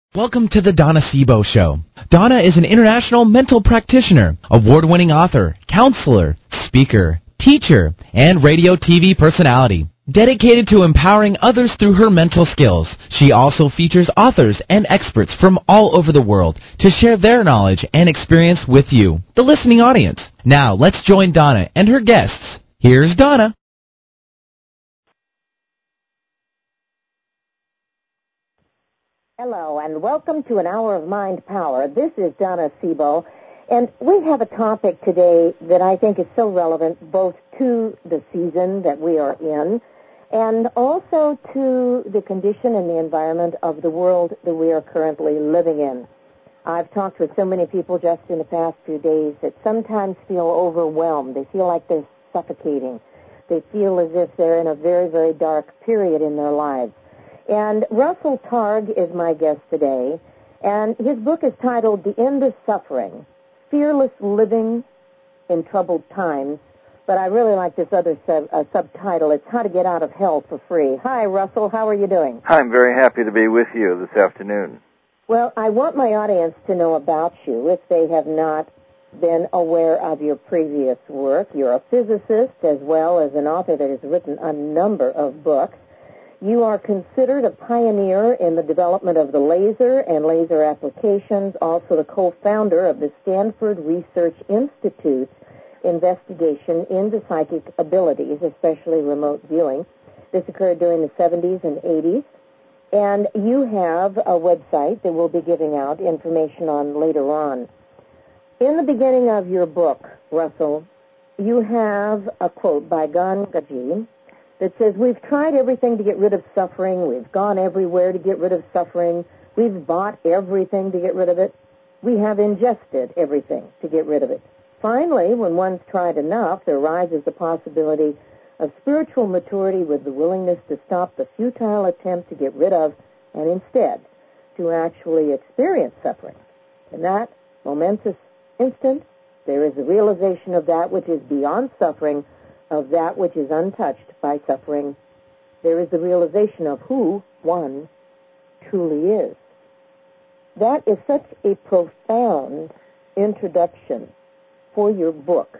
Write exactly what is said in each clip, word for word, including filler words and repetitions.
Welcome to the Donna Sebo Show. Donna is an international mental practitioner, award-winning author, counselor, speaker, teacher, and radio T V personality. Dedicated to empowering others through her mental skills, she also features authors and experts from all over the world to share their knowledge and experience with you, the listening audience. Now, let's join Donna and her guests. Here's Donna. Hello, and welcome to an hour of Mind Power. This is Donna Sebo, and we have a topic today that I think is so relevant both to the season that we are in and also to the condition and the environment of the world that we are currently living in. I've talked with so many people just in the past few days that sometimes feel overwhelmed. They feel like they're suffocating. They feel as if they're in a very, very dark period in their lives. And Russell Targ is my guest today, and his book is titled The End of Suffering, Fearless Living in Troubled Times, but I really like this other sub, uh, subtitle. It's How to Get Out of Hell for Free. Hi, Russell. How are you doing? I'm very happy to be with you this afternoon. Well, I want my audience to know about you if they have not been aware of your previous work. You're a physicist as well as an author that has written a number of books. You are considered a pioneer in the development of the laser and laser applications, also the co-founder of the Stanford Research Institute's investigation into psychic abilities, especially remote viewing. This occurred during the seventies and eighties. And you have a website that we'll be giving out information on later on. In the beginning of your book, Russell, you have a quote by Gangaji that says, we've tried everything to get rid of suffering. We've gone everywhere to get rid of suffering. We've bought everything to get rid of it. We have ingested everything to get rid of it. Finally, when one's tried enough, there arises the possibility of spiritual maturity with the willingness to stop the futile attempt to get rid of and instead to actually experience suffering. In that momentous instant, there is a realization of that which is beyond suffering, of that which is untouched by suffering. There is the realization of who one truly is. That is such a profound introduction for your book.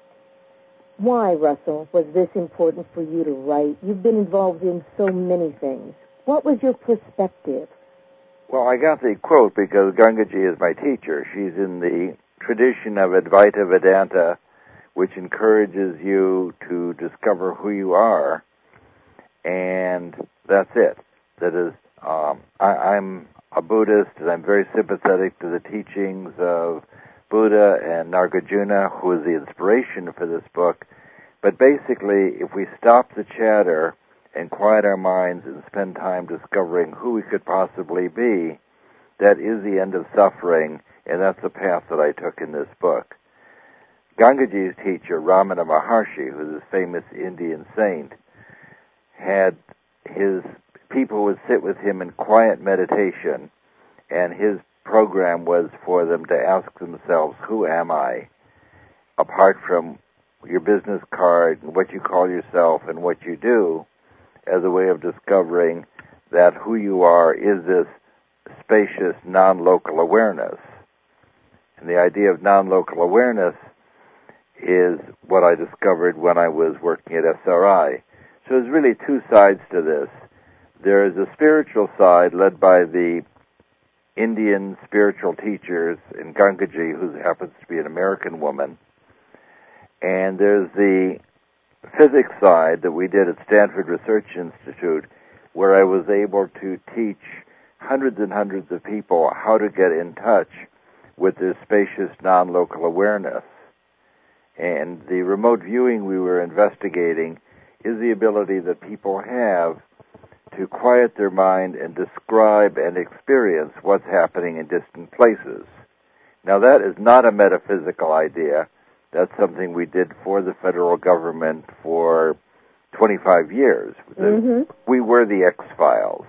Why, Russell, was this important for you to write? You've been involved in so many things. What was your perspective? Well, I got the quote because Gangaji is my teacher. She's in the tradition of Advaita Vedanta, which encourages you to discover who you are, and that's it. That is, um, I, I'm a Buddhist, and I'm very sympathetic to the teachings of Buddha and Nagarjuna, who is the inspiration for this book. But basically, if we stop the chatter and quiet our minds and spend time discovering who we could possibly be, that is the end of suffering, and that's the path that I took in this book. Gangaji's teacher, Ramana Maharshi, who's a famous Indian saint, had his people would sit with him in quiet meditation, and his program was for them to ask themselves, who am I? Apart from your business card and what you call yourself and what you do, as a way of discovering that who you are is this spacious non-local awareness. And the idea of non-local awareness is what I discovered when I was working at S R I. So there's really two sides to this. There is a spiritual side led by the Indian spiritual teachers in Gangaji, who happens to be an American woman. And there's the physics side that we did at Stanford Research Institute, where I was able to teach hundreds and hundreds of people how to get in touch with this spacious non-local awareness. And the remote viewing we were investigating is the ability that people have to quiet their mind and describe and experience what's happening in distant places. Now, that is not a metaphysical idea. That's something we did for the federal government for twenty-five years. Mm-hmm. We were the X-Files.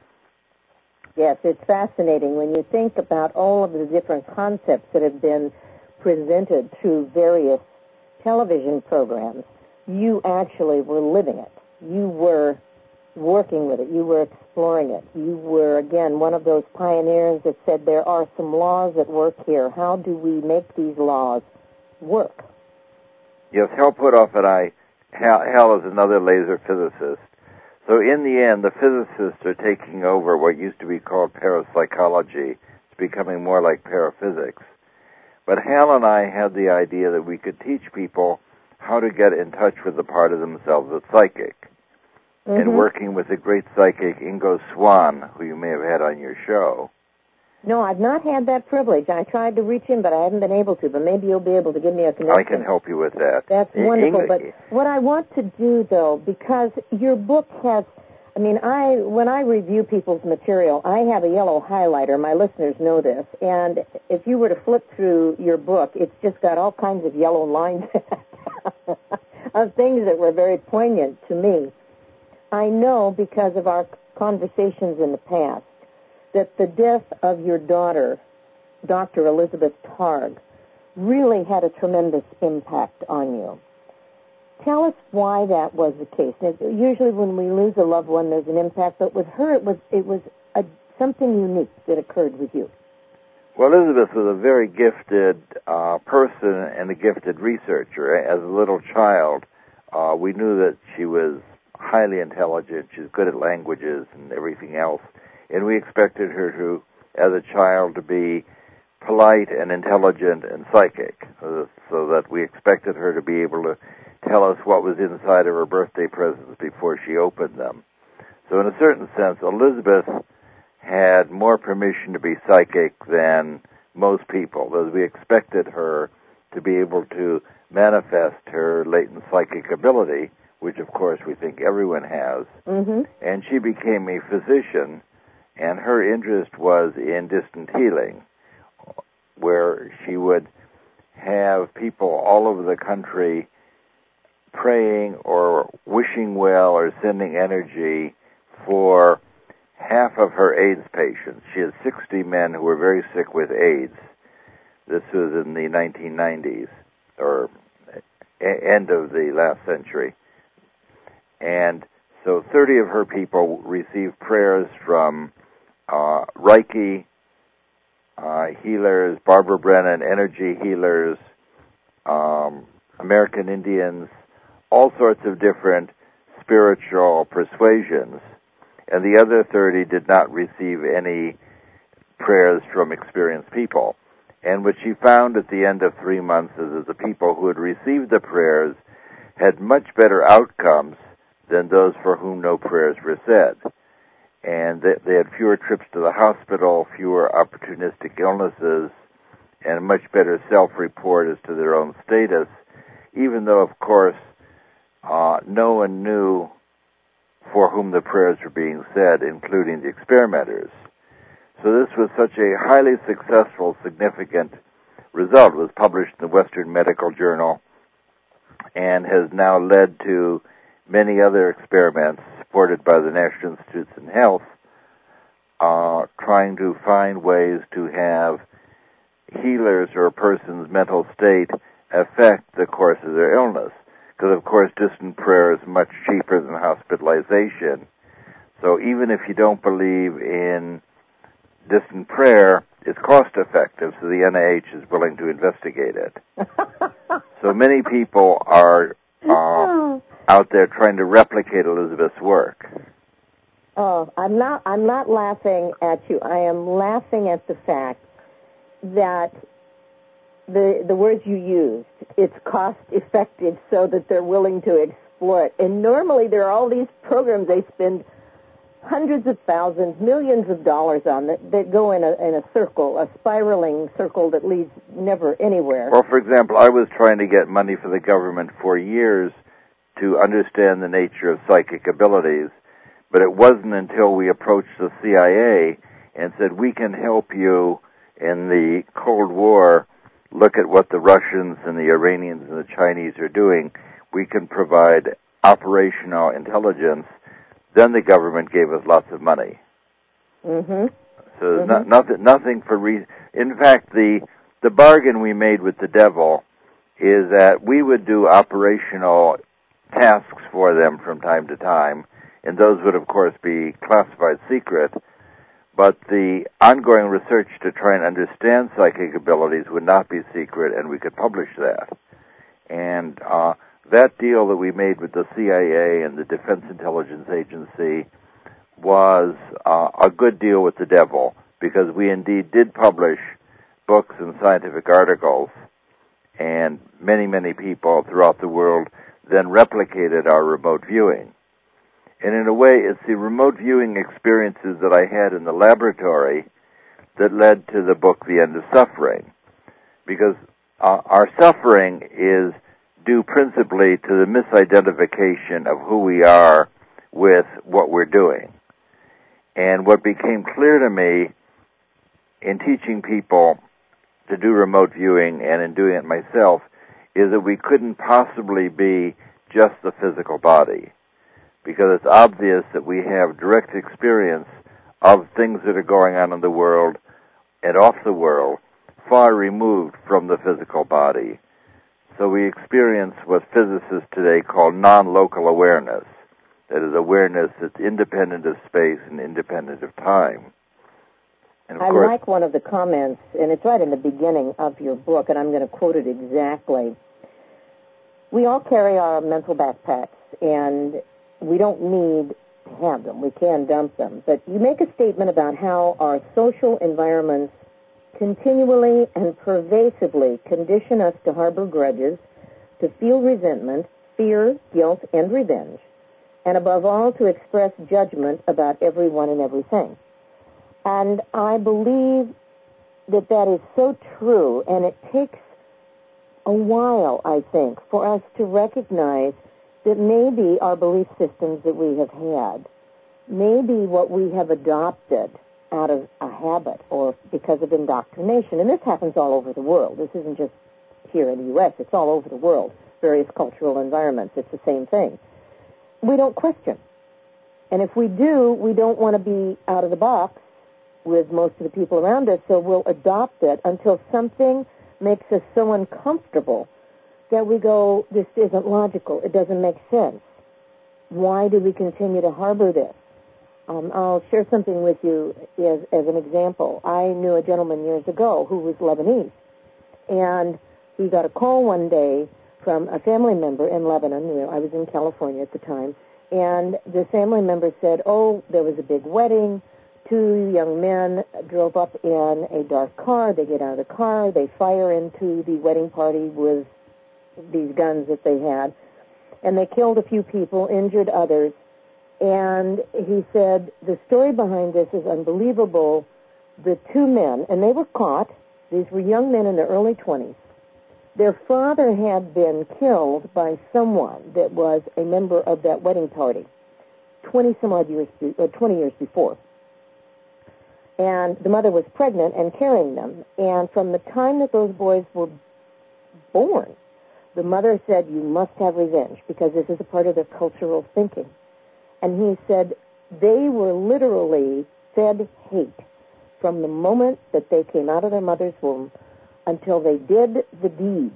Yes, it's fascinating when you think about all of the different concepts that have been presented through various television programs. You actually were living it. You were working with it. You were exploring it. You were, again, one of those pioneers that said there are some laws at work here. How do we make these laws work? Yes, Hal Puthoff and I, Hal, Hal is another laser physicist. So in the end, the physicists are taking over what used to be called parapsychology. It's becoming more like paraphysics. But Hal and I had the idea that we could teach people how to get in touch with the part of themselves that's psychic. Mm-hmm. And working with the great psychic Ingo Swann, who you may have had on your show. No, I've not had that privilege. I tried to reach him, but I haven't been able to. But maybe you'll be able to give me a connection. I can help you with that. That's wonderful. Ing- but what I want to do, though, because your book has, I mean, I when I review people's material, I have a yellow highlighter. My listeners know this. And if you were to flip through your book, it's just got all kinds of yellow lines of things that were very poignant to me. I know because of our conversations in the past that the death of your daughter, Doctor Elizabeth Targ, really had a tremendous impact on you. Tell us why that was the case. Usually when we lose a loved one, there's an impact, but with her it was it was a, something unique that occurred with you. Well, Elizabeth was a very gifted uh, person and a gifted researcher. As a little child, uh, we knew that she was highly intelligent. She was good at languages and everything else. And we expected her to, as a child, to be polite and intelligent and psychic, uh, so that we expected her to be able to tell us what was inside of her birthday presents before she opened them. So in a certain sense, Elizabeth had more permission to be psychic than most people, as we expected her to be able to manifest her latent psychic ability, which of course we think everyone has. Mm-hmm. And she became a physician, and her interest was in distant healing, where she would have people all over the country praying or wishing well or sending energy for half of her AIDS patients. She had sixty men who were very sick with AIDS. This was in the nineteen nineties, or end of the last century. And so thirty of her people received prayers from uh, Reiki uh, healers, Barbara Brennan, energy healers, um, American Indians, all sorts of different spiritual persuasions. And the other thirty did not receive any prayers from experienced people. And what she found at the end of three months is that the people who had received the prayers had much better outcomes than those for whom no prayers were said. And they, they had fewer trips to the hospital, fewer opportunistic illnesses, and a much better self-report as to their own status, even though, of course, uh, no one knew for whom the prayers were being said, including the experimenters. So this was such a highly successful, significant result. It was published in the Western Medical Journal and has now led to many other experiments supported by the National Institutes of Health, uh, trying to find ways to have healers or a person's mental state affect the course of their illness. Because, of course, distant prayer is much cheaper than hospitalization. So even if you don't believe in distant prayer, it's cost-effective, so the N I H is willing to investigate it. So many people are uh, out there trying to replicate Elizabeth's work. Oh, I'm not, I'm not laughing at you. I am laughing at the fact that the the words you used, it's cost-effective so that they're willing to exploit. And normally there are all these programs they spend hundreds of thousands, millions of dollars on that, that go in a in a circle, a spiraling circle that leads never anywhere. Well, for example, I was trying to get money for the government for years to understand the nature of psychic abilities, but it wasn't until we approached the C I A and said, we can help you in the Cold War look at what the Russians and the Iranians and the Chinese are doing. We can provide operational intelligence. Then the government gave us lots of money. Mm-hmm. So there's mm-hmm. not, nothing, nothing for re- in fact, the the bargain we made with the devil is that we would do operational tasks for them from time to time, and those would, of course, be classified secret. But the ongoing research to try and understand psychic abilities would not be secret, and we could publish that. And uh, that deal that we made with the C I A and the Defense Intelligence Agency was uh, a good deal with the devil, because we indeed did publish books and scientific articles, and many, many people throughout the world then replicated our remote viewing. And in a way, it's the remote viewing experiences that I had in the laboratory that led to the book, The End of Suffering. Because uh, our suffering is due principally to the misidentification of who we are with what we're doing. And what became clear to me in teaching people to do remote viewing and in doing it myself is that we couldn't possibly be just the physical body, because it's obvious that we have direct experience of things that are going on in the world and off the world, far removed from the physical body. So we experience what physicists today call non-local awareness. That is, awareness that's independent of space and independent of time. And of I course, like one of the comments, and it's right in the beginning of your book, and I'm going to quote it exactly. We all carry our mental backpacks, and we don't need to have them. We can dump them. But you make a statement about how our social environments continually and pervasively condition us to harbor grudges, to feel resentment, fear, guilt, and revenge, and above all, to express judgment about everyone and everything. And I believe that that is so true, and it takes a while, I think, for us to recognize that maybe our belief systems that we have had, maybe what we have adopted out of a habit or because of indoctrination, and this happens all over the world. This isn't just here in the U S, it's all over the world, various cultural environments, it's the same thing. We don't question. And if we do, we don't want to be out of the box with most of the people around us, so we'll adopt it until something makes us so uncomfortable that we go, this isn't logical, it doesn't make sense. Why do we continue to harbor this? Um, I'll share something with you as, as an example. I knew a gentleman years ago who was Lebanese, and he got a call one day from a family member in Lebanon. You know, I was in California at the time, and the family member said, oh, there was a big wedding. Two young men drove up in a dark car. They get out of the car. They fire into the wedding party with these guns that they had, and they killed a few people, injured others. And he said, the story behind this is unbelievable. The two men, and they were caught, these were young men in their early twenties. Their father had been killed by someone that was a member of that wedding party twenty some odd years, or twenty years before. And the mother was pregnant and carrying them. And from the time that those boys were born, the mother said, you must have revenge, because this is a part of their cultural thinking. And he said they were literally fed hate from the moment that they came out of their mother's womb until they did the deed.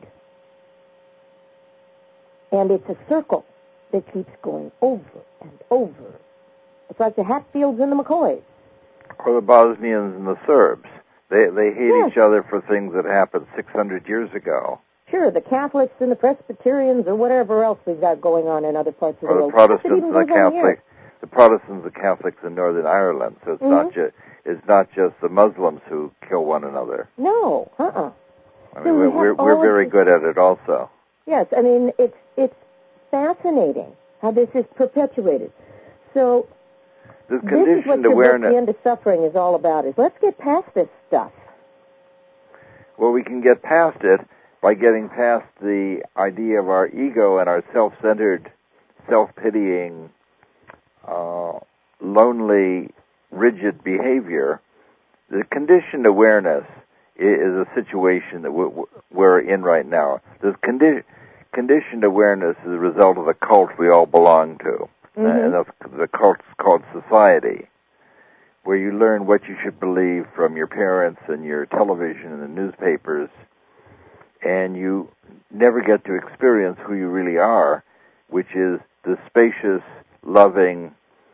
And it's a circle that keeps going over and over. It's like the Hatfields and the McCoys. Or the Bosnians and the Serbs. They they hate Yes. each other for things that happened six hundred years ago. Sure, the Catholics and the Presbyterians or whatever else we've got going on in other parts of the Or the world. Protestants Even and the goes on here. Catholic, the Protestants and Catholics in Northern Ireland. So it's Mhm. not just it's not just the Muslims who kill one another. No, uh-uh. I So mean, we we're have we're, all we're of very these- good at it also. Yes, I mean, it's it's fascinating how this is perpetuated. So This this is what conditioned your book, The awareness. End of Suffering, is all about, is let's get past this stuff. Well, we can get past it by getting past the idea of our ego and our self-centered, self-pitying, uh, lonely, rigid behavior. The conditioned awareness is a situation that we're in right now. This condi- conditioned awareness is a result of the cult we all belong to. Mm-hmm. And that's, the cult's called society, where you learn what you should believe from your parents and your television and the newspapers, and you never get to experience who you really are, which is the spacious, loving,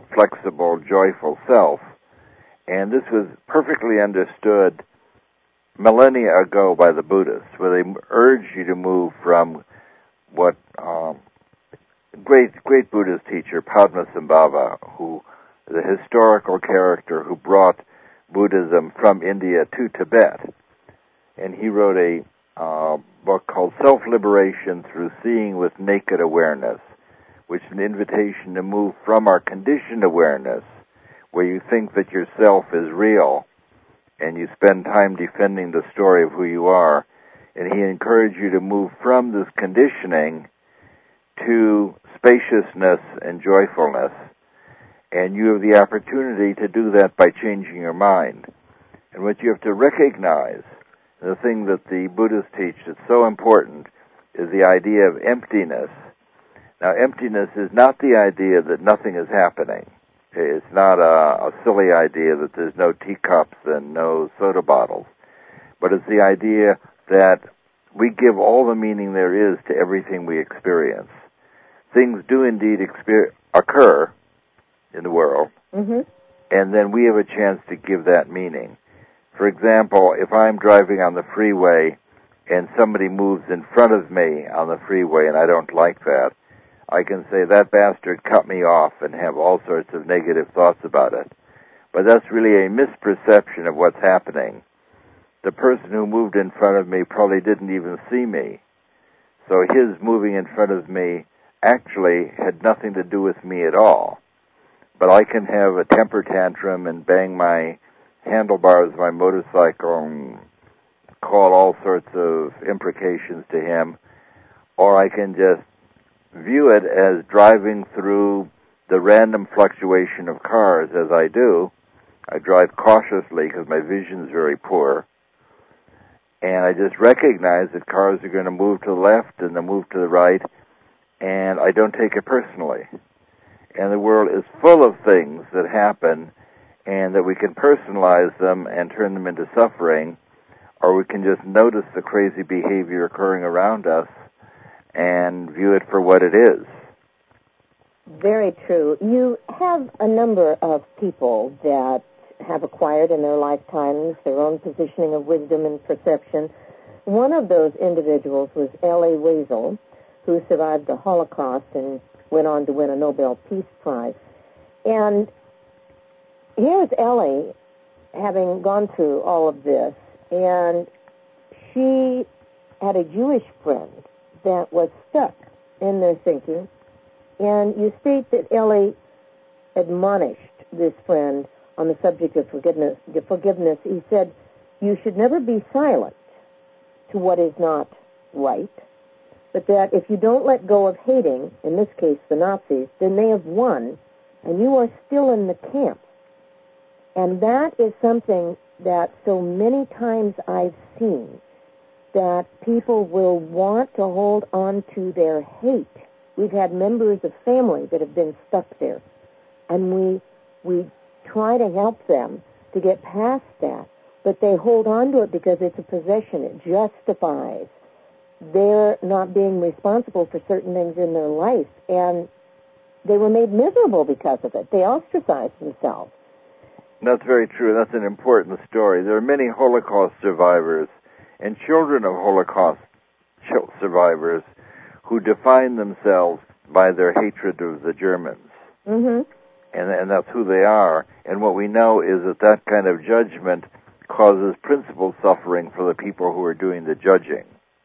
flexible, joyful self. And this was perfectly understood millennia ago by the Buddhists, where they urged you to move from what um, great great Buddhist teacher Padmasambhava, who the historical character who brought Buddhism from India to Tibet, and he wrote a uh, book called Self-Liberation Through Seeing with Naked Awareness, which is an invitation to move from our conditioned awareness, where you think that yourself is real, and you spend time defending the story of who you are, and he encouraged you to move from this conditioning to spaciousness and joyfulness, and you have the opportunity to do that by changing your mind. And what you have to recognize, the thing that the Buddhists teach that's so important, is the idea of emptiness. Now, emptiness is not the idea that nothing is happening. It's not a, a silly idea that there's no teacups and no soda bottles, but it's the idea that we give all the meaning there is to everything we experience. Things do indeed exper- occur in the world, mm-hmm. and then we have a chance to give that meaning. For example, if I'm driving on the freeway and somebody moves in front of me on the freeway and I don't like that, I can say, that bastard cut me off, and have all sorts of negative thoughts about it. But that's really a misperception of what's happening. The person who moved in front of me probably didn't even see me. So his moving in front of me actually had nothing to do with me at all. But I can have a temper tantrum and bang my handlebars of my motorcycle and call all sorts of imprecations to him, or I can just view it as driving through the random fluctuation of cars, as I do. I drive cautiously because my vision is very poor, and I just recognize that cars are going to move to the left and then move to the right, and I don't take it personally. And the world is full of things that happen, and that we can personalize them and turn them into suffering, or we can just notice the crazy behavior occurring around us and view it for what it is. Very true. You have a number of people that have acquired in their lifetimes their own positioning of wisdom and perception. One of those individuals was Elie Wiesel, who survived the Holocaust and went on to win a Nobel Peace Prize. And here's Elie having gone through all of this, and she had a Jewish friend that was stuck in their thinking, and you state that Elie admonished this friend on the subject of forgiveness. forgiveness. He said, you should never be silent to what is not right, but that if you don't let go of hating, in this case the Nazis, then they have won, and you are still in the camp. And that is something that so many times I've seen, that people will want to hold on to their hate. We've had members of family that have been stuck there, and we we try to help them to get past that, but they hold on to it because it's a possession. It justifies their not being responsible for certain things in their life, and they were made miserable because of it. They ostracized themselves. That's very true. That's an important story. There are many Holocaust survivors and children of Holocaust survivors who define themselves by their hatred of the Germans. Mm-hmm. And, and that's who they are. And what we know is that that kind of judgment causes principal suffering for the people who are doing the judging.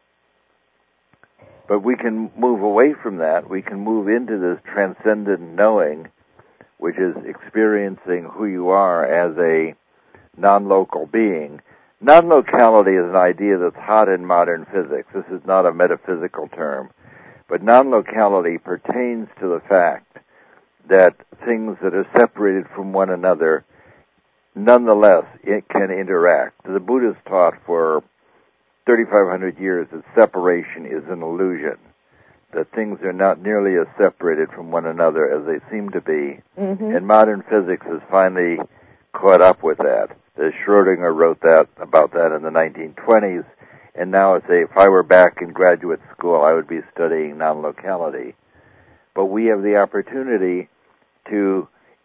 But we can move away from that. We can move into this transcendent knowing, which is experiencing who you are as a non-local being. Non-locality is an idea that's hot in modern physics. This is not a metaphysical term. But non-locality pertains to the fact that things that are separated from one another, nonetheless, it can interact. The Buddhists taught for thirty-five hundred years that separation is an illusion, that things are not nearly as separated from one another as they seem to be. Mm-hmm. And modern physics has finally caught up with that. The Schrodinger wrote that about that in the nineteen twenties, and now it's a, if I were back in graduate school, I would be studying non-locality. But we have the opportunity to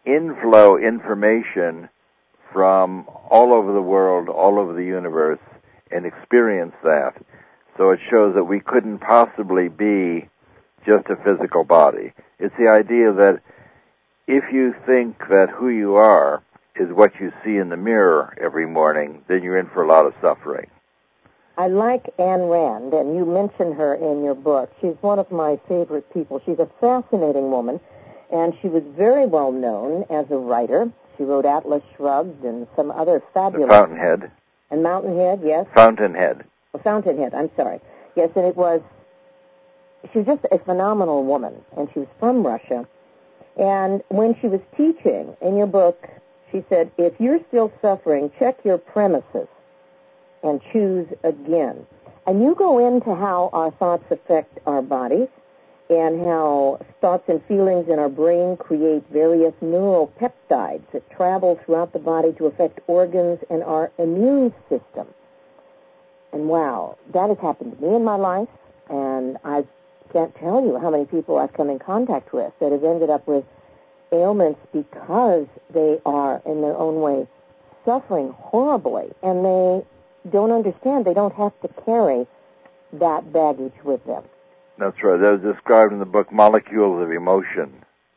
inflow information from all over the world, all over the universe, and experience that. So it shows that we couldn't possibly be just a physical body. It's the idea that if you think that who you are is what you see in the mirror every morning, then you're in for a lot of suffering. I like Ayn Rand, and you mention her in your book. She's one of my favorite people. She's a fascinating woman, and she was very well known as a writer. She wrote Atlas Shrugged and some other fabulous... The Fountainhead. And Mountainhead, yes. Fountainhead. Oh, Fountainhead, I'm sorry. Yes, and it was... She was just a phenomenal woman, and she was from Russia. And when she was teaching, in your book, she said, if you're still suffering, check your premises and choose again. And you go into how our thoughts affect our bodies and how thoughts and feelings in our brain create various neural peptides that travel throughout the body to affect organs and our immune system. And wow, that has happened to me in my life, and I can't tell you how many people I've come in contact with that have ended up with ailments because they are, in their own way, suffering horribly, and they don't understand. They don't have to carry that baggage with them. That's right. That was described in the book Molecules of Emotion.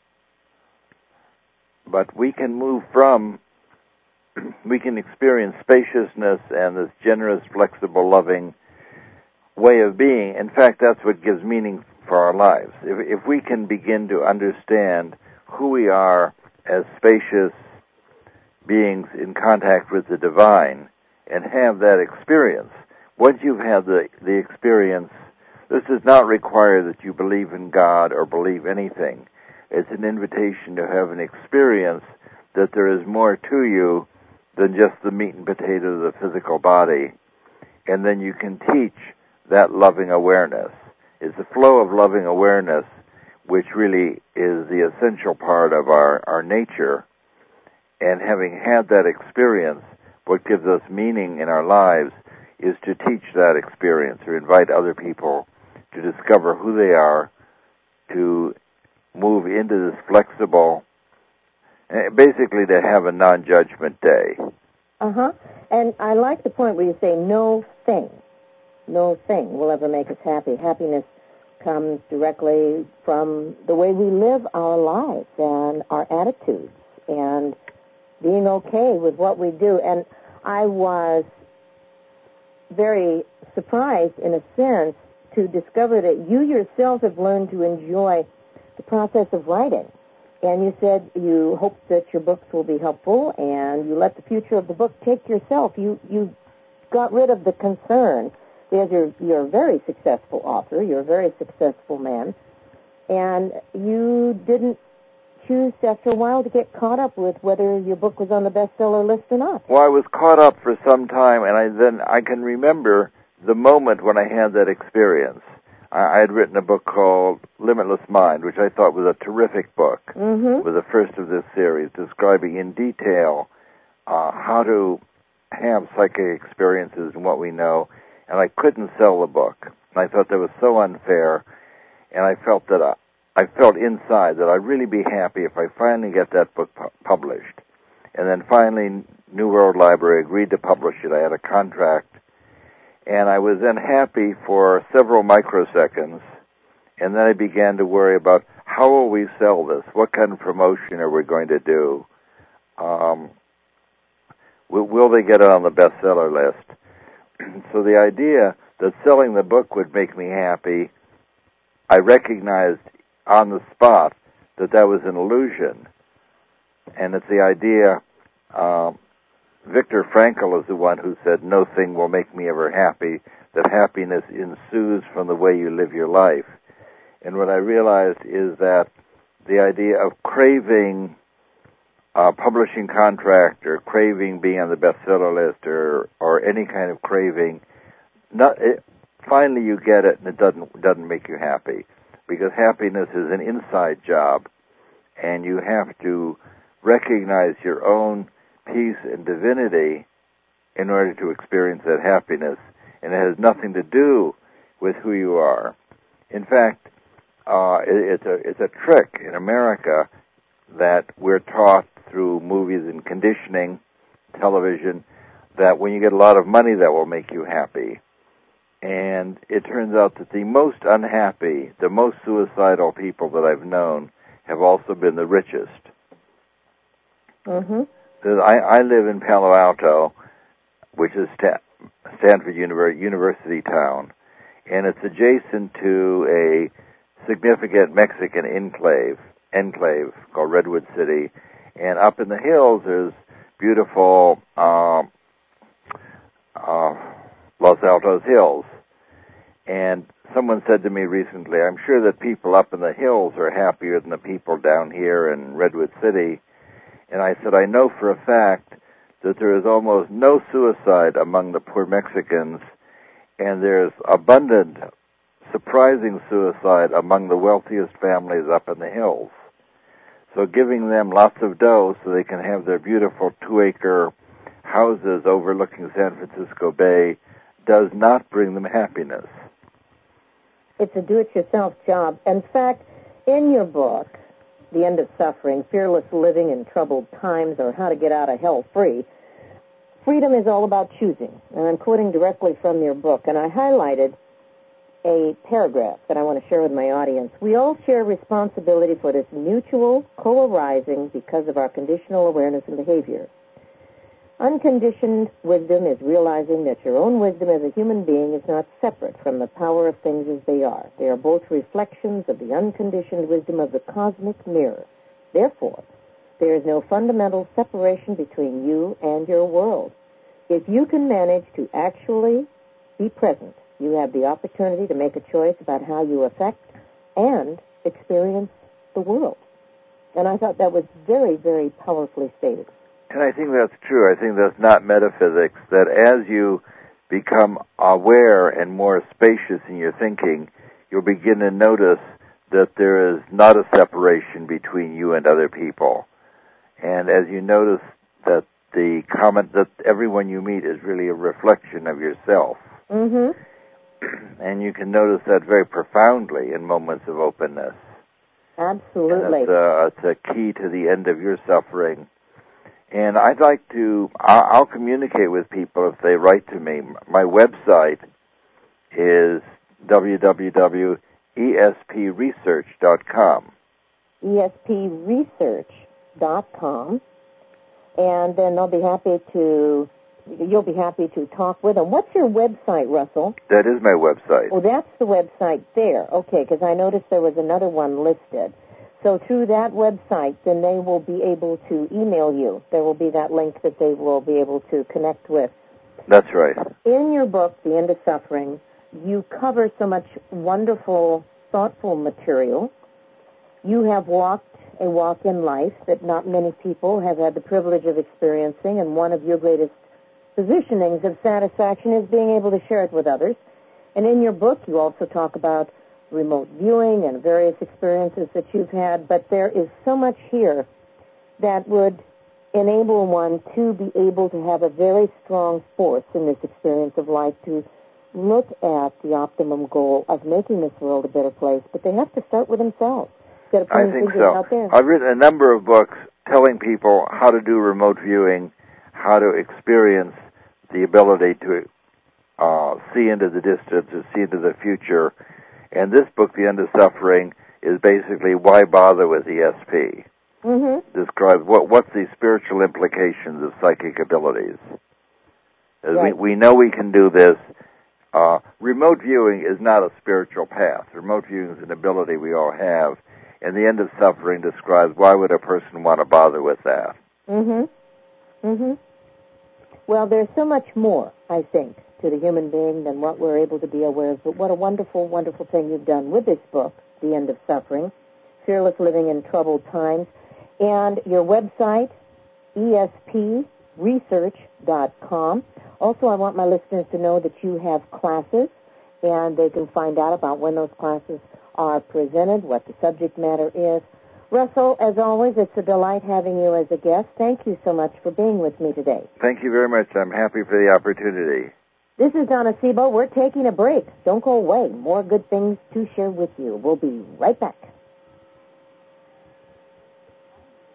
But we can move from, we can experience spaciousness and this generous, flexible, loving way of being. In fact, that's what gives meaning for our lives. If, if we can begin to understand who we are as spacious beings in contact with the divine and have that experience, once you've had the, the experience, this does not require that you believe in God or believe anything. It's an invitation to have an experience that there is more to you than just the meat and potatoes of the physical body. And then you can teach that loving awareness. It's the flow of loving awareness which really is the essential part of our, our nature. And having had that experience, what gives us meaning in our lives is to teach that experience or invite other people to discover who they are, to move into this flexible, basically to have a non-judgment day. Uh-huh. And I like the point where you say no thing, no thing will ever make us happy. Happiness comes directly from the way we live our lives and our attitudes and being okay with what we do. And I was very surprised, in a sense, to discover that you yourself have learned to enjoy the process of writing. And you said you hope that your books will be helpful, and you let the future of the book take yourself. You you got rid of the concern, because you're, you're a very successful author, you're a very successful man, and you didn't choose after a while to get caught up with whether your book was on the bestseller list or not. Well, I was caught up for some time, and I then I can remember the moment when I had that experience. I, I had written a book called Limitless Mind, which I thought was a terrific book. Mm-hmm. It was the first of this series, describing in detail uh, how to have psychic experiences and what we know, and I couldn't sell the book. And I thought that was so unfair, and I felt that I, I felt inside that I'd really be happy if I finally get that book pu- published. And then finally, New World Library agreed to publish it. I had a contract. And I was then happy for several microseconds, and then I began to worry about how will we sell this? What kind of promotion are we going to do? Um, will, will they get it on the bestseller list? So the idea that selling the book would make me happy, I recognized on the spot that that was an illusion. And it's the idea... Um, Viktor Frankl is the one who said, no thing will make me ever happy, that happiness ensues from the way you live your life. And what I realized is that the idea of craving a publishing contract or craving being on the bestseller list or, or any kind of craving, not, it, finally you get it and it doesn't, doesn't make you happy. Because happiness is an inside job, and you have to recognize your own peace and divinity in order to experience that happiness, and it has nothing to do with who you are. In fact, uh, it, it's a it's a trick in America. that we're taught through movies and conditioning, television, that when you get a lot of money, that will make you happy. And it turns out that the most unhappy, the most suicidal people that I've known have also been the richest. Mm-hmm. I, I live in Palo Alto, which is Sta- Stanford Univer- University town, and it's adjacent to a significant Mexican enclave, enclave called Redwood City. And up in the hills, there's beautiful uh, uh, Los Altos Hills. And someone said to me recently, I'm sure that people up in the hills are happier than the people down here in Redwood City. And I said, I know for a fact that there is almost no suicide among the poor Mexicans, and there's abundant, surprising suicide among the wealthiest families up in the hills. So giving them lots of dough so they can have their beautiful two-acre houses overlooking San Francisco Bay does not bring them happiness. It's a do-it-yourself job. In fact, in your book, The End of Suffering, Fearless Living in Troubled Times, or How to Get Out of Hell Free, freedom is all about choosing. And I'm quoting directly from your book, and I highlighted a paragraph that I want to share with my audience. We all share responsibility for this mutual co-arising because of our conditional awareness and behavior. Unconditioned wisdom is realizing that your own wisdom as a human being is not separate from the power of things as they are. They are both reflections of the unconditioned wisdom of the cosmic mirror. Therefore, there is no fundamental separation between you and your world. If you can manage to actually be present, you have the opportunity to make a choice about how you affect and experience the world. And I thought that was very, very powerfully stated. And I think that's true. I think that's not metaphysics, that as you become aware and more spacious in your thinking, you'll begin to notice that there is not a separation between you and other people. And as you notice that the comment that everyone you meet is really a reflection of yourself. Mm-hmm. And you can notice that very profoundly in moments of openness. Absolutely. And it's a, it's a key to the end of your suffering. And I'd like to, I'll communicate with people if they write to me. My website is w w w dot e s p research dot com. e s p research dot com. And then they'll be happy to, you'll be happy to talk with them. What's your website, Russell? That is my website. Oh, that's the website there. Okay, because I noticed there was another one listed. So through that website, then they will be able to email you. There will be that link that they will be able to connect with. That's right. In your book, The End of Suffering, you cover so much wonderful, thoughtful material. You have walked a walk in life that not many people have had the privilege of experiencing, and one of your greatest positionings of satisfaction is being able to share it with others. And in your book, you also talk about remote viewing and various experiences that you've had, but there is so much here that would enable one to be able to have a very strong force in this experience of life to look at the optimum goal of making this world a better place, but they have to start with themselves. I think so. Out there. I've written a number of books telling people how to do remote viewing, how to experience the ability to uh, see into the distance or see into the future. And this book, The End of Suffering, is basically why bother with E S P. Mm-hmm. Describes what what's the spiritual implications of psychic abilities. As right. we, we know we can do this. Uh, remote viewing is not a spiritual path. Remote viewing is an ability we all have. And The End of Suffering describes why would a person want to bother with that. Mm-hmm. Mm-hmm. Well, there's so much more, I think, to the human being than what we're able to be aware of. But what a wonderful, wonderful thing you've done with this book, The End of Suffering, Fearless Living in Troubled Times, and your website, e s p research dot com. Also, I want my listeners to know that you have classes, and they can find out about when those classes are presented, what the subject matter is. Russell, as always, it's a delight having you as a guest. Thank you so much for being with me today. Thank you very much. I'm happy for the opportunity. This is Donna Sebo. We're taking a break. Don't go away. More good things to share with you. We'll be right back.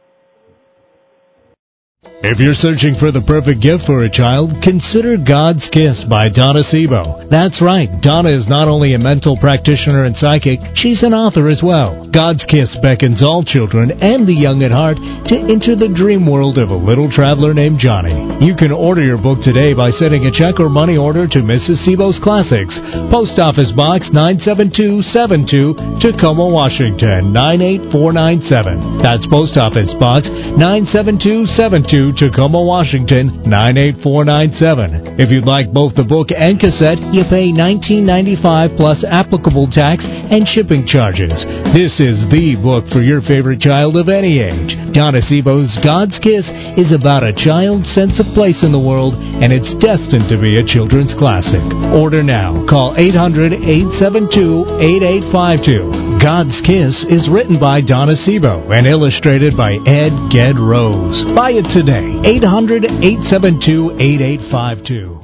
If you're searching for the perfect gift for a child, consider God's Kiss by Donna Sebo. That's right, Donna is not only a mental practitioner and psychic, she's an author as well. God's Kiss beckons all children and the young at heart to enter the dream world of a little traveler named Johnny. You can order your book today by sending a check or money order to Missus Sebo's Classics, Post Office Box nine seven two seven two, Tacoma, Washington nine eight four nine seven. That's Post Office Box nine seven two seven two, Tacoma, Washington nine eight four nine seven. If you'd like both the book and cassette, you pay nineteen ninety-five dollars plus applicable tax and shipping charges. This is the book for your favorite child of any age. Donna Sebo's God's Kiss is about a child's sense of place in the world, and it's destined to be a children's classic. Order now. Call eight hundred, eight seven two, eight eight five two. God's Kiss is written by Donna Sebo and illustrated by Ed Ged Rose. Buy it today. eight hundred, eight seven two, eight eight five two.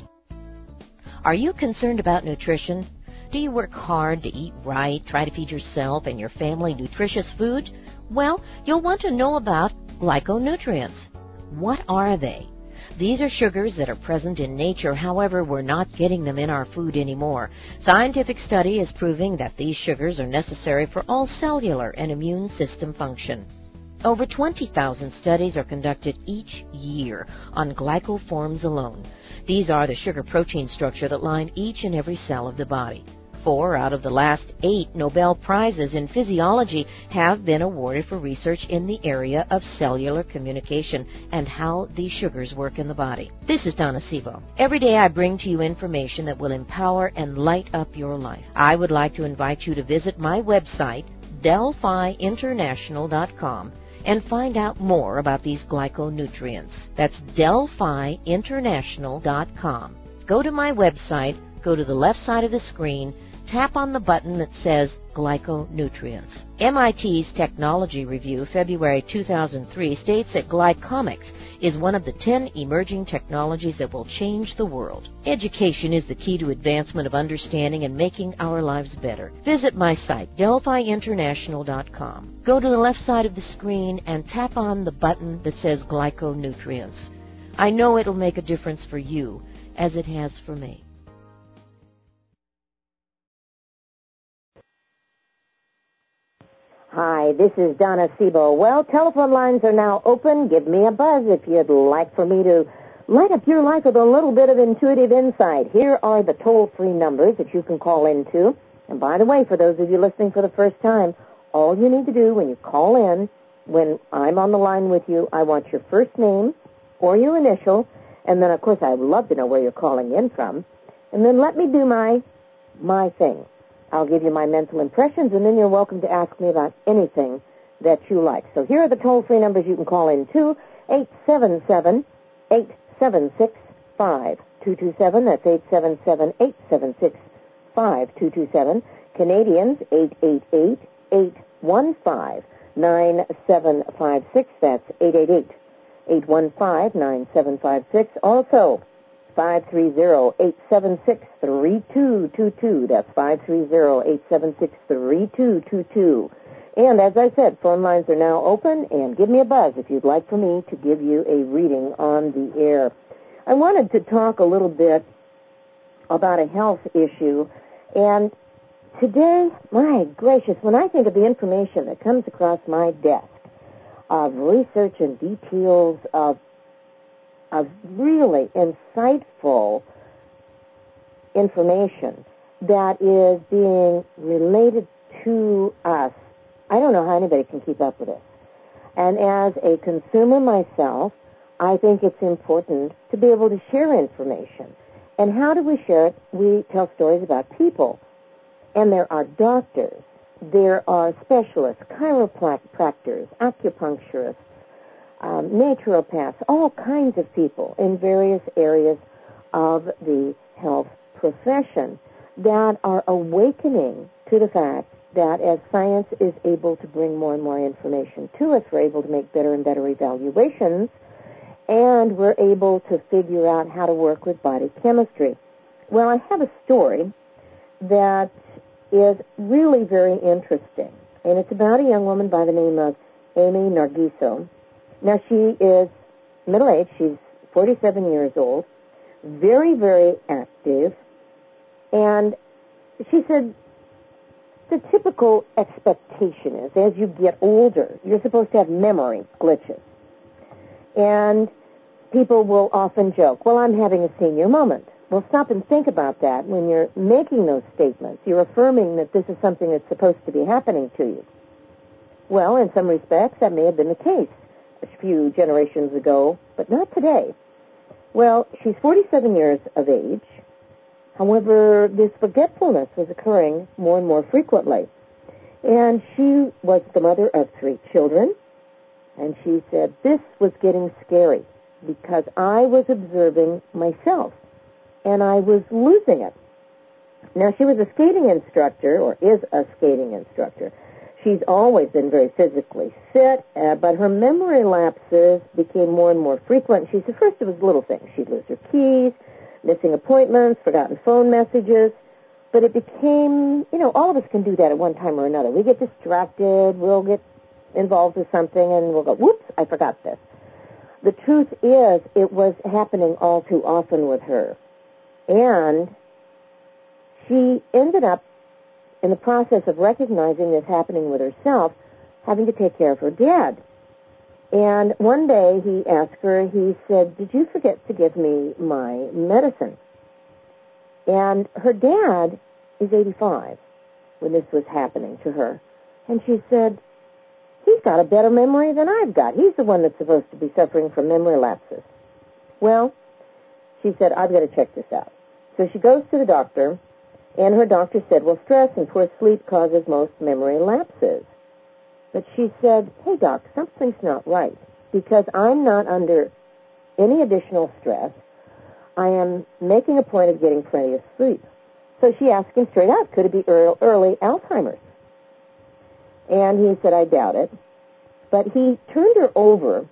Are you concerned about nutrition? Do you work hard to eat right, try to feed yourself and your family nutritious food? Well, you'll want to know about glyconutrients. What are they? These are sugars that are present in nature, however, we're not getting them in our food anymore. Scientific study is proving that these sugars are necessary for all cellular and immune system function. Over twenty thousand studies are conducted each year on glycoforms alone. These are the sugar-protein structure that line each and every cell of the body. Four out of the last eight Nobel Prizes in physiology have been awarded for research in the area of cellular communication and how these sugars work in the body. This is Donna Sebo. Every day I bring to you information that will empower and light up your life. I would like to invite you to visit my website, Delphi International dot com, and find out more about these glyconutrients. That's Delphi International dot com. Go to my website, go to the left side of the screen, tap on the button that says Glyconutrients. M I T's Technology Review, February two thousand three, states that glycomics is one of the ten emerging technologies that will change the world. Education is the key to advancement of understanding and making our lives better. Visit my site, Delphi International dot com. Go to the left side of the screen and tap on the button that says Glyconutrients. I know it'll make a difference for you, as it has for me. Hi, this is Donna Sebo. Well, telephone lines are now open. Give me a buzz if you'd like for me to light up your life with a little bit of intuitive insight. Here are the toll-free numbers that you can call into. And by the way, for those of you listening for the first time, all you need to do when you call in, when I'm on the line with you, I want your first name or your initial, and then, of course, I'd love to know where you're calling in from. And then let me do my my thing. I'll give you my mental impressions, and then you're welcome to ask me about anything that you like. So here are the toll-free numbers you can call in to, eight seven seven, eight seven six, five two two seven. That's eight seven seven, eight seven six, five two two seven. Canadians, eight eight eight, eight one five, nine seven five six. That's eight eight eight, eight one five, nine seven five six. Also, five three zero, eight seven six, three two two two. That's five three zero, eight seven six, three two two two. And as I said, phone lines are now open, and give me a buzz if you'd like for me to give you a reading on the air. I wanted to talk a little bit about a health issue, and today, my gracious, when I think of the information that comes across my desk of research and details of of really insightful information that is being related to us, I don't know how anybody can keep up with it. And as a consumer myself, I think it's important to be able to share information. And how do we share it? We tell stories about people. And there are doctors, there are specialists, chiropractors, acupuncturists, Um, naturopaths, all kinds of people in various areas of the health profession that are awakening to the fact that as science is able to bring more and more information to us, we're able to make better and better evaluations, and we're able to figure out how to work with body chemistry. Well, I have a story that is really very interesting, and it's about a young woman by the name of Amy Nargiso. Now, she is middle-aged. She's forty-seven years old, very, very active. And she said the typical expectation is as you get older, you're supposed to have memory glitches. And people will often joke, well, I'm having a senior moment. Well, stop and think about that when you're making those statements. You're affirming that this is something that's supposed to be happening to you. Well, in some respects, that may have been the case a few generations ago, but not today. Well, she's forty-seven years of age. However, this forgetfulness was occurring more and more frequently. And she was the mother of three children, and she said, this was getting scary because I was observing myself, and I was losing it. Now, she was a skating instructor, or is a skating instructor. She's always been very physically fit, uh, but her memory lapses became more and more frequent. She said, first it was little things. She'd lose her keys, missing appointments, forgotten phone messages, but it became, you know, all of us can do that at one time or another. We get distracted, we'll get involved with something, and we'll go, whoops, I forgot this. The truth is, it was happening all too often with her. And she ended up, in the process of recognizing this happening with herself, having to take care of her dad. And one day he asked her, he said, did you forget to give me my medicine? And her dad is eighty-five when this was happening to her. And she said, he's got a better memory than I've got. He's the one that's supposed to be suffering from memory lapses. Well, she said, I've got to check this out. So she goes to the doctor, and her doctor said, well, stress and poor sleep causes most memory lapses. But she said, hey, doc, something's not right because I'm not under any additional stress. I am making a point of getting plenty of sleep. So she asked him straight out, could it be early Alzheimer's? And he said, I doubt it. But he turned her over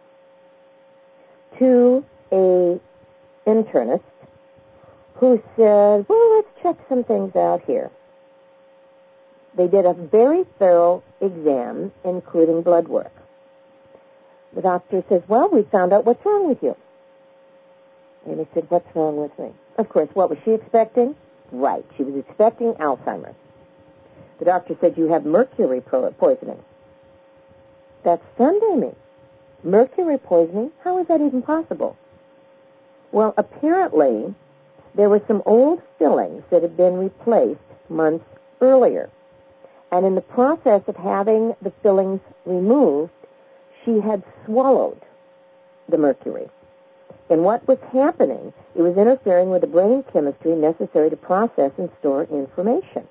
to a internist who said, well, let's check some things out here. They did a very thorough exam, including blood work. The doctor says, well, we found out what's wrong with you. And he said, what's wrong with me? Of course, what was she expecting? Right, she was expecting Alzheimer's. The doctor said, you have mercury poisoning. That stunned Amy. Mercury poisoning? How is that even possible? Well, apparently, there were some old fillings that had been replaced months earlier. And in the process of having the fillings removed, she had swallowed the mercury. And what was happening, it was interfering with the brain chemistry necessary to process and store information.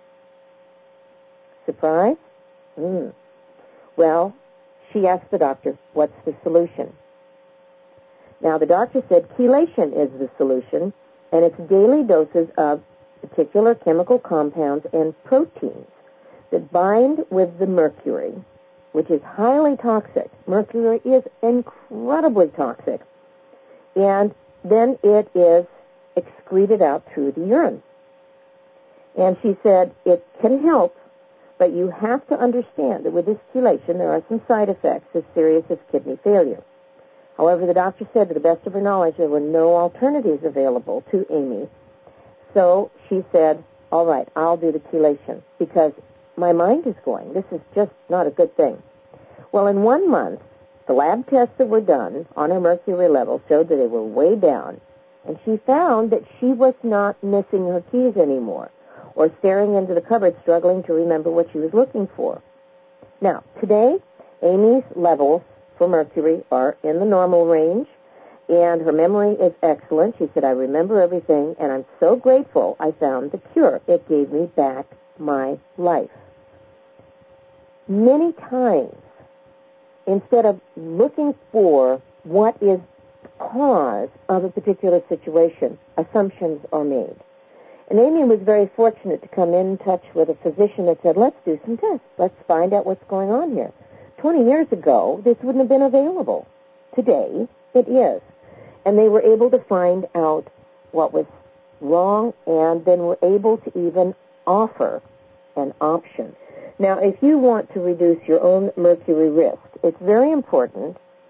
Surprise? Mm. Well, she asked the doctor, what's the solution? Now, the doctor said chelation is the solution, and it's daily doses of particular chemical compounds and proteins that bind with the mercury, which is highly toxic. Mercury is incredibly toxic. And then it is excreted out through the urine. And she said it can help, but you have to understand that with this chelation there are some side effects as serious as kidney failure. However, the doctor said to the best of her knowledge there were no alternatives available to Amy. So she said, all right, I'll do the chelation because my mind is going. This is just not a good thing. Well, in one month, the lab tests that were done on her mercury level showed that they were way down, and she found that she was not missing her keys anymore or staring into the cupboard struggling to remember what she was looking for. Now, today, Amy's levels for mercury are in the normal range, and her memory is excellent. She said, I remember everything, and I'm so grateful I found the cure. It gave me back my life. Many times, instead of looking for what is the cause of a particular situation, assumptions are made. And Amy was very fortunate to come in touch with a physician that said, let's do some tests. Let's find out what's going on here. Twenty years ago, this wouldn't have been available. Today, it is. And they were able to find out what was wrong and then were able to even offer an option. Now, if you want to reduce your own mercury risk, it's very important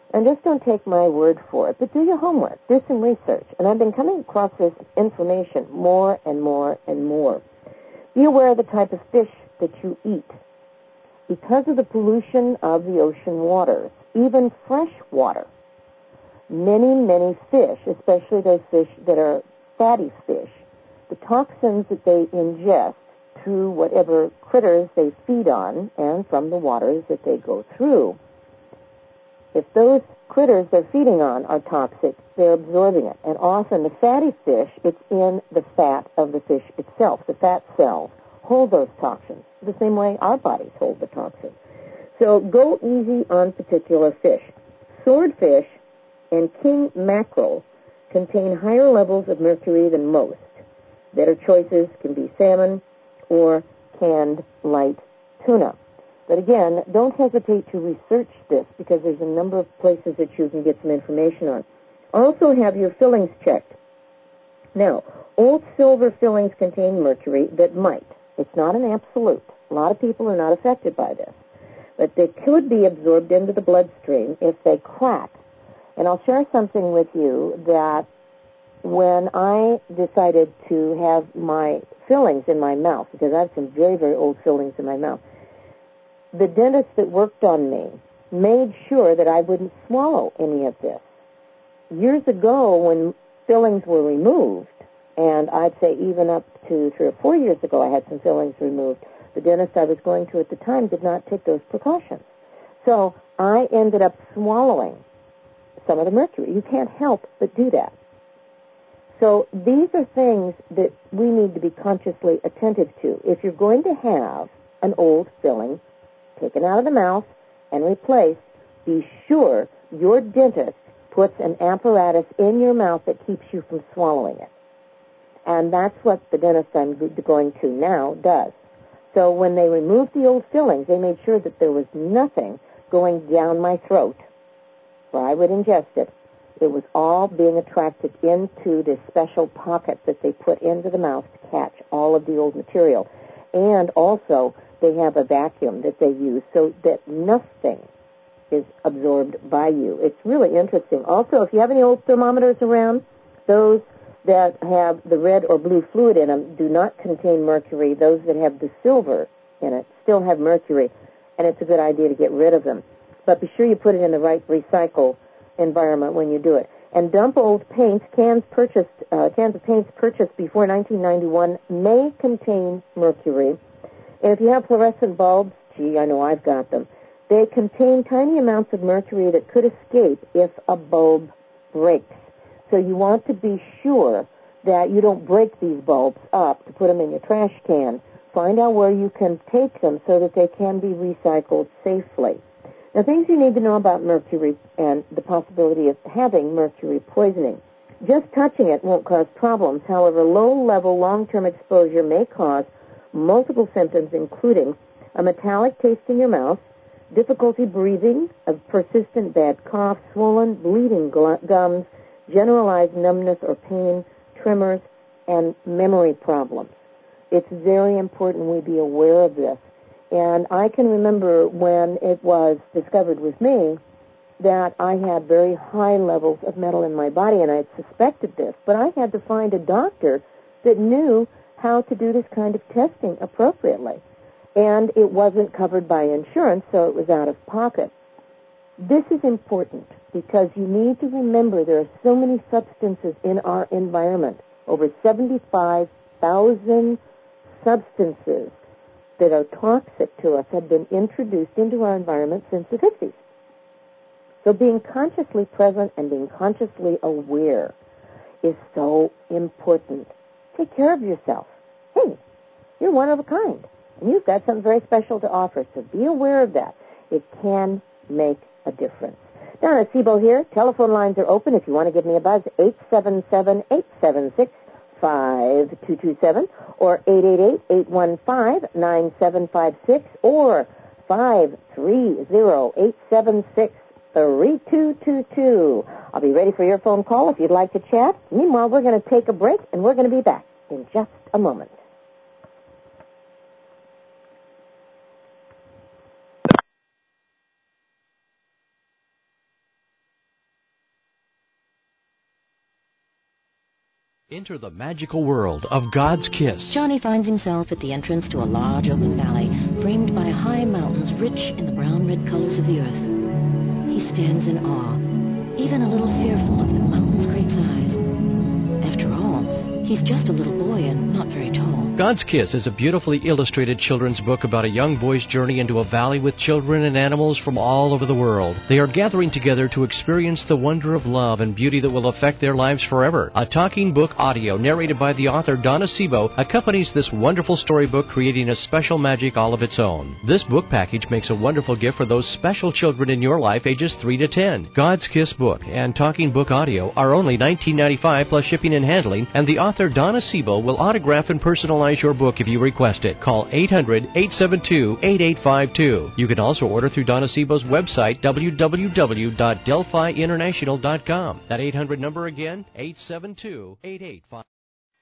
And just don't take my word for it, but do your homework. Do some research. And I've been coming across this information more and more and more. Be aware of the type of fish that you eat. Because of the pollution of the ocean waters, even fresh water, many, many fish, especially those fish that are fatty fish, the toxins that they ingest through whatever critters they feed on and from the waters that they go through, if those critters they're feeding on are toxic, they're absorbing it. And often the fatty fish, it's in the fat of the fish itself. The fat cells hold those toxins the same way our bodies hold the toxins. So go easy on particular fish. Swordfish and king mackerel contain higher levels of mercury than most. Better choices can be salmon or canned light tuna. But again, don't hesitate to research this because there's a number of places that you can get some information on. Also have your fillings checked. Now, old silver fillings contain mercury that might. It's not an absolute. A lot of people are not affected by this. But they could be absorbed into the bloodstream if they crack. And I'll share something with you that when I decided to have my fillings in my mouth, because I have some very, very old fillings in my mouth, the dentist that worked on me made sure that I wouldn't swallow any of this. Years ago, when fillings were removed, and I'd say even up to three or four years ago I had some fillings removed, the dentist I was going to at the time did not take those precautions. So I ended up swallowing some of the mercury. You can't help but do that. So these are things that we need to be consciously attentive to. If you're going to have an old filling taken out of the mouth and replaced, be sure your dentist puts an apparatus in your mouth that keeps you from swallowing it. And that's what the dentist I'm going to now does. So when they removed the old fillings, they made sure that there was nothing going down my throat where I would ingest it. It was all being attracted into this special pocket that they put into the mouth to catch all of the old material. And also, they have a vacuum that they use so that nothing is absorbed by you. It's really interesting. Also, if you have any old thermometers around, those that have the red or blue fluid in them do not contain mercury. Those that have the silver in it still have mercury, and it's a good idea to get rid of them. But be sure you put it in the right recycle environment when you do it. And dump old paints, cans purchased, uh, cans of paints purchased before nineteen ninety-one may contain mercury. And if you have fluorescent bulbs, gee, I know I've got them, they contain tiny amounts of mercury that could escape if a bulb breaks. So you want to be sure that you don't break these bulbs up to put them in your trash can. Find out where you can take them so that they can be recycled safely. Now, things you need to know about mercury and the possibility of having mercury poisoning. Just touching it won't cause problems. However, low-level long-term exposure may cause multiple symptoms, including a metallic taste in your mouth, difficulty breathing, a persistent bad cough, swollen, bleeding gums, generalized numbness or pain, tremors, and memory problems. It's very important we be aware of this. And I can remember when it was discovered with me that I had very high levels of metal in my body, and I had suspected this, but I had to find a doctor that knew how to do this kind of testing appropriately. And it wasn't covered by insurance, so it was out of pocket. This is important because you need to remember there are so many substances in our environment, over seventy-five thousand substances that are toxic to us have been introduced into our environment since the fifties. So being consciously present and being consciously aware is so important. Take care of yourself. Hey, you're one of a kind, and you've got something very special to offer, so be aware of that. It can make a difference. Donna Sebo here. Telephone lines are open if you want to give me a buzz, eight seven seven, eight seven six, five two two seven or eight eight eight, eight one five, nine seven five six or five three zero, eight seven six, three two two two. I'll be ready for your phone call if you'd like to chat. Meanwhile, we're going to take a break, and we're going to be back in just a moment. Enter the magical world of God's Kiss. Johnny finds himself at the entrance to a large open valley, framed by high mountains rich in the brown-red colors of the earth. He stands in awe, even a little fearful of the mountain's great size. After all, he's just a little boy and not very tall. God's Kiss is a beautifully illustrated children's book about a young boy's journey into a valley with children and animals from all over the world. They are gathering together to experience the wonder of love and beauty that will affect their lives forever. A talking book audio narrated by the author Donna Sebo accompanies this wonderful storybook, creating a special magic all of its own. This book package makes a wonderful gift for those special children in your life ages three to ten. God's Kiss book and talking book audio are only nineteen ninety-five dollars plus shipping and handling, and the author Donna Sebo will autograph and personalize your book if you request it. Call eight hundred, eight seven two, eight eight five two. You can also order through Donna Sebo's website, w w w dot delphi international dot com. That eight hundred number again, eight seven two, eight eight five two.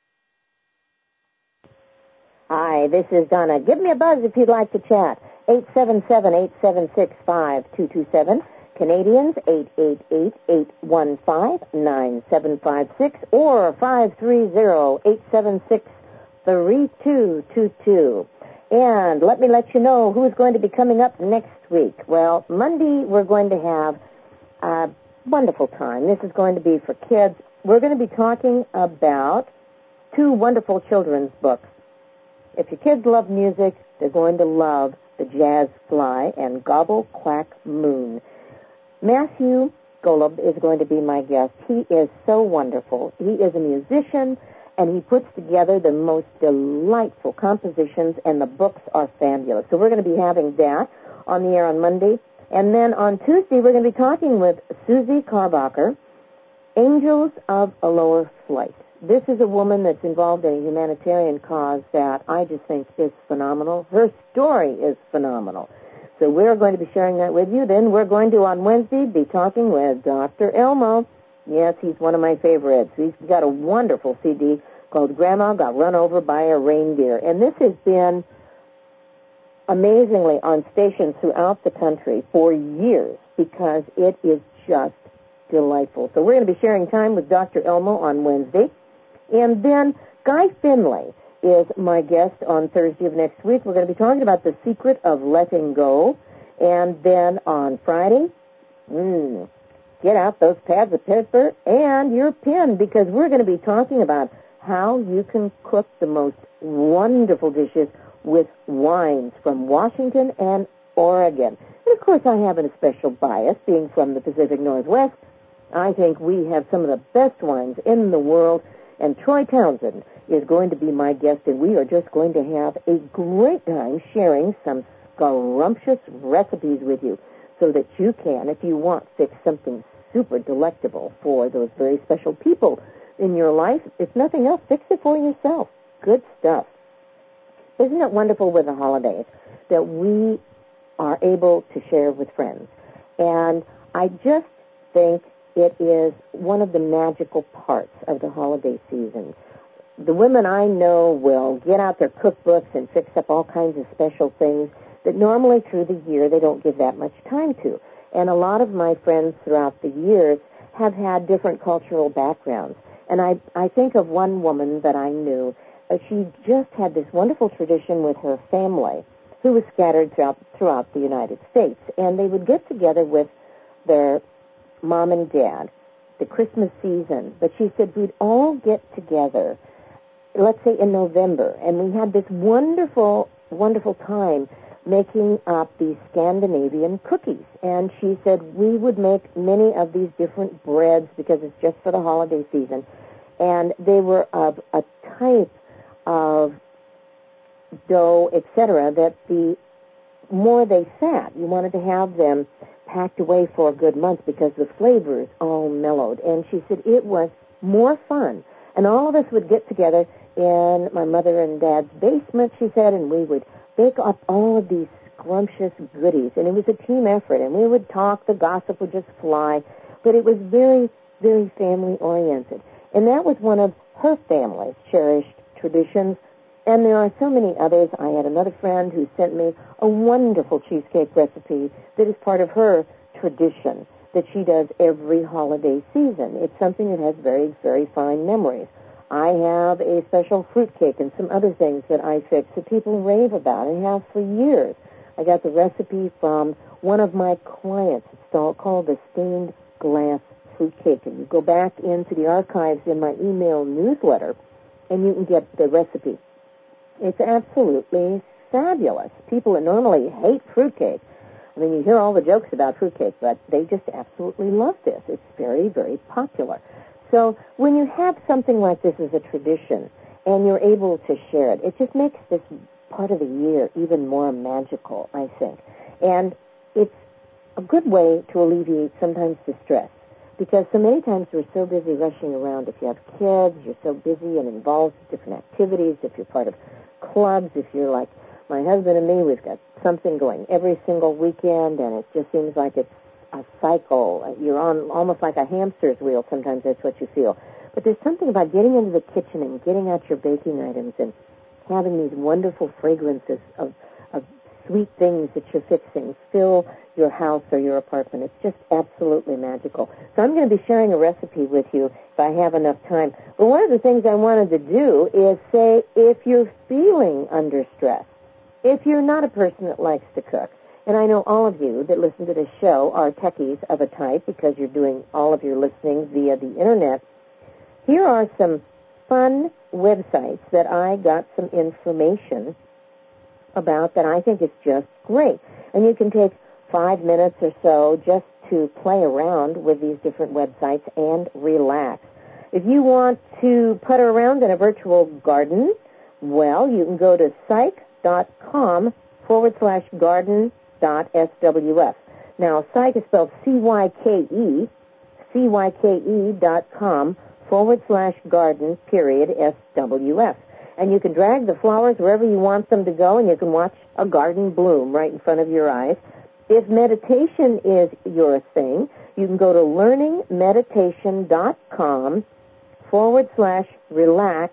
Hi, this is Donna. Give me a buzz if you'd like to chat. eight seven seven, eight seven six, five two two seven. Canadians, eight eight eight, eight one five, nine seven five six or five three zero, eight seven six, three two two two. And let me let you know who's going to be coming up next week. Well, Monday we're going to have a wonderful time. This is going to be for kids. We're going to be talking about two wonderful children's books. If your kids love music, they're going to love The Jazz Fly and Gobble Quack Moon. Matthew Golub is going to be my guest. He is so wonderful. He is a musician, and he puts together the most delightful compositions, and the books are fabulous. So we're going to be having that on the air on Monday. And then on Tuesday, we're going to be talking with Susie Carbacher, Angels of a Lower Flight. This is a woman that's involved in a humanitarian cause that I just think is phenomenal. Her story is phenomenal. So we're going to be sharing that with you. Then we're going to, on Wednesday, be talking with Doctor Elmo. Yes, he's one of my favorites. He's got a wonderful C D called Grandma Got Run Over by a Reindeer. And this has been amazingly on stations throughout the country for years because it is just delightful. So we're going to be sharing time with Doctor Elmo on Wednesday. And then Guy Finley is my guest on Thursday of next week. We're going to be talking about the secret of letting go. And then on Friday, hmm, get out those pads of paper and your pen, because we're going to be talking about how you can cook the most wonderful dishes with wines from Washington and Oregon. And, of course, I have a special bias, being from the Pacific Northwest. I think we have some of the best wines in the world, and Troy Townsend is going to be my guest, and we are just going to have a great time sharing some scrumptious recipes with you so that you can, if you want, fix something super delectable for those very special people in your life. If nothing else, fix it for yourself. Good stuff. Isn't it wonderful with the holidays that we are able to share with friends? And I just think it is one of the magical parts of the holiday season. The women I know will get out their cookbooks and fix up all kinds of special things that normally through the year they don't give that much time to. And a lot of my friends throughout the years have had different cultural backgrounds. And I, I think of one woman that I knew. Uh, she just had this wonderful tradition with her family who was scattered throughout, throughout the United States. And they would get together with their mom and dad the Christmas season. But she said we'd all get together, let's say in November, and we had this wonderful, wonderful time making up these Scandinavian cookies. And she said we would make many of these different breads because it's just for the holiday season. And they were of a type of dough, et cetera, that the more they sat, you wanted to have them packed away for a good month because the flavors all mellowed. And she said it was more fun. And all of us would get together in my mother and dad's basement, she said, and we would bake up all of these scrumptious goodies. And it was a team effort, and we would talk, the gossip would just fly. But it was very, very family-oriented. And that was one of her family's cherished traditions. And there are so many others. I had another friend who sent me a wonderful cheesecake recipe that is part of her tradition that she does every holiday season. It's something that has very, very fine memories. I have a special fruitcake and some other things that I fix that people rave about and have for years. I got the recipe from one of my clients. It's called the Stained Glass Fruitcake. And you go back into the archives in my email newsletter, and you can get the recipe. It's absolutely fabulous. People that normally hate fruitcake, I mean, you hear all the jokes about fruitcake, but they just absolutely love this. It's very, very popular. So when you have something like this as a tradition and you're able to share it, it just makes this part of the year even more magical, I think. And it's a good way to alleviate sometimes the stress, because so many times we're so busy rushing around. If you have kids, you're so busy and involved with different activities. If you're part of clubs, if you're like my husband and me, we've got something going every single weekend, and it just seems like it's a cycle. You're on almost like a hamster's wheel. Sometimes that's what you feel. But there's something about getting into the kitchen and getting out your baking items and having these wonderful fragrances of, of sweet things that you're fixing fill your house or your apartment. It's just absolutely magical. So I'm going to be sharing a recipe with you if I have enough time. But one of the things I wanted to do is say, if you're feeling under stress, if you're not a person that likes to cook, and I know all of you that listen to this show are techies of a type because you're doing all of your listening via the Internet, here are some fun websites that I got some information about that I think is just great. And you can take five minutes or so just to play around with these different websites and relax. If you want to putter around in a virtual garden, well, you can go to psych.com forward slash garden dot SWF. Now, Psych is spelled C Y K E, C Y K E dot com forward slash garden period S W F. And you can drag the flowers wherever you want them to go, and you can watch a garden bloom right in front of your eyes. If meditation is your thing, you can go to learningmeditation.com forward slash relax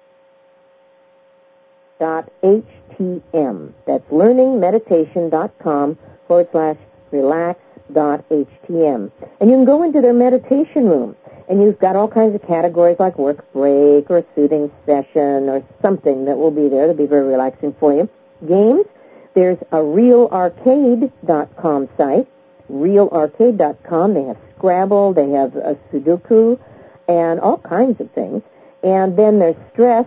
dot htm. That's learningmeditation.com forward slash relax dot htm. And you can go into their meditation room, and you've got all kinds of categories like work break or soothing session or something that will be there to be very relaxing for you. Games, there's a real arcade dot com site, real arcade dot com. They have Scrabble, they have a Sudoku, and all kinds of things. And then there's Stress,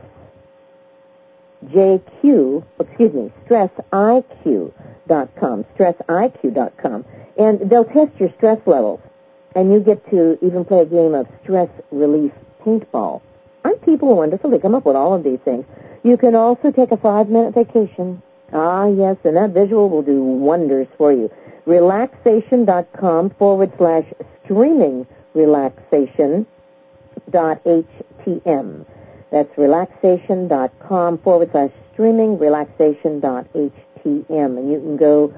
J Q, excuse me, stress I Q dot com, stress I Q dot com. And they'll test your stress levels. And you get to even play a game of stress relief paintball. Aren't people wonderful? They come up with all of these things. You can also take a five-minute vacation. Ah, yes, and that visual will do wonders for you. Relaxation.com forward slash streaming relaxation dot htm. That's relaxation.com forward slash streaming relaxation dot htm. And you can go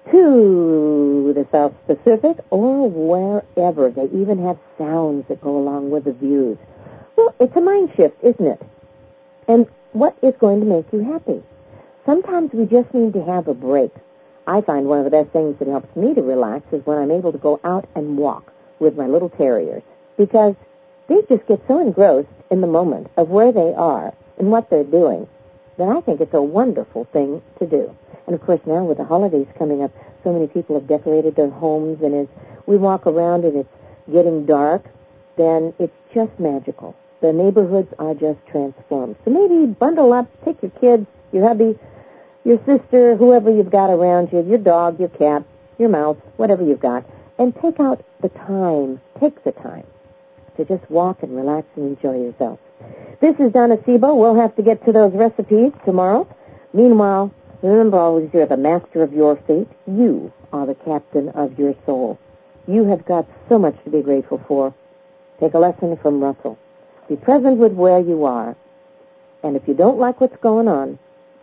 to the South Pacific or wherever. They even have sounds that go along with the views. Well, it's a mind shift, isn't it? And what is going to make you happy? Sometimes we just need to have a break. I find one of the best things that helps me to relax is when I'm able to go out and walk with my little terriers, because they just get so engrossed in the moment of where they are and what they're doing that I think it's a wonderful thing to do. And, of course, now with the holidays coming up, so many people have decorated their homes, and as we walk around and it's getting dark, then it's just magical. The neighborhoods are just transformed. So maybe bundle up, take your kids, your hubby, your sister, whoever you've got around you, your dog, your cat, your mouse, whatever you've got, and take out the time, take the time to just walk and relax and enjoy yourself. This is Donna Sebo. We'll have to get to those recipes tomorrow. Meanwhile, remember always, you're the master of your fate. You are the captain of your soul. You have got so much to be grateful for. Take a lesson from Russell. Be present with where you are. And if you don't like what's going on,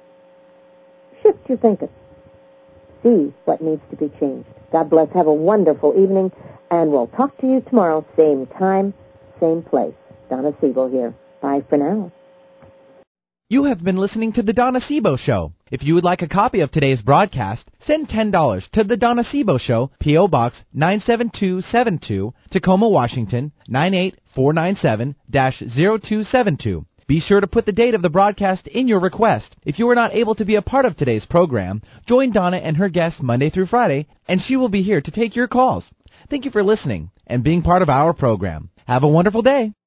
shift your thinking. See what needs to be changed. God bless. Have a wonderful evening. And we'll talk to you tomorrow, same time, same place. Donna Siegel here. Bye for now. You have been listening to The Donna Sebo Show. If you would like a copy of today's broadcast, send ten dollars to The Donna Sebo Show, P O. Box nine seven two seven two, Tacoma, Washington, nine eight four nine seven zero two seven two. Be sure to put the date of the broadcast in your request. If you were not able to be a part of today's program, join Donna and her guests Monday through Friday, and she will be here to take your calls. Thank you for listening and being part of our program. Have a wonderful day.